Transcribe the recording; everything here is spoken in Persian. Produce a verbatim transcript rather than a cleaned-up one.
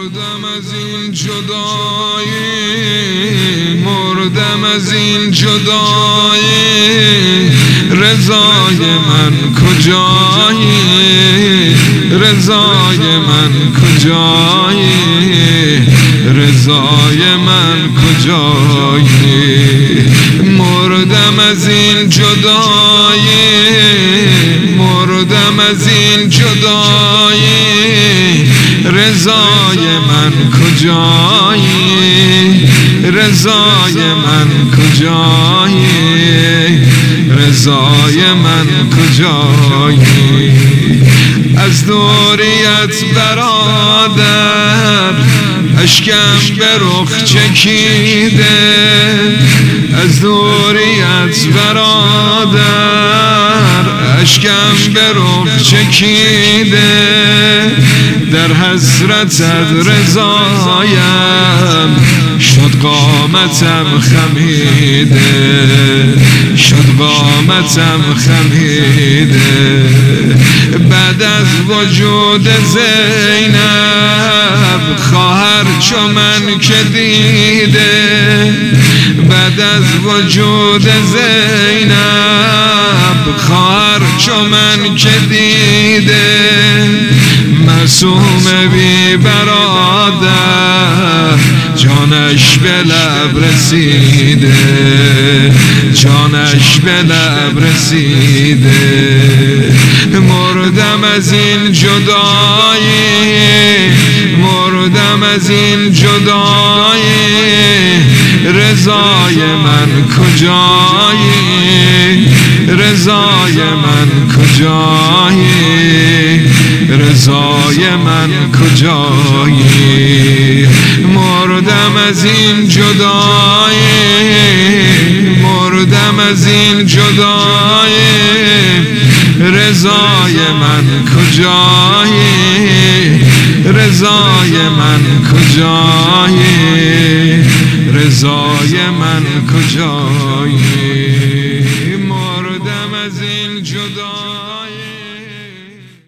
مردم از این جدایی، مردم از این جدایی، رضای من کجایی، رضای من کجایی، رضای من کجایی. مردم از این جدایی، مردم از این جدایی، رضای من کجایی، رضای من کجایی، رضای من کجایی. از دوریت برادر اشکم به رخ چکیده، از دوریت برادر اشکم به رخ چکیده، در حسرتت رضایم شد قامتم خمیده، شد قامتم خمیده. بعد از وجود زینب خواهر چو من که دیده، بعد از وجود زینب خواهر چو من که دیده، معصوم بی برادر جانش به لب رسیده، جانش به لب رسیده. مردم از این جدایی، مردم از این جدایی، رضای من کجایی، رضای من کجایی، رضای من کجایی. مردم از این جدایی، مردم از این جدایی، رضای من کجایی، رضای من کجایی، رضای من کجایی.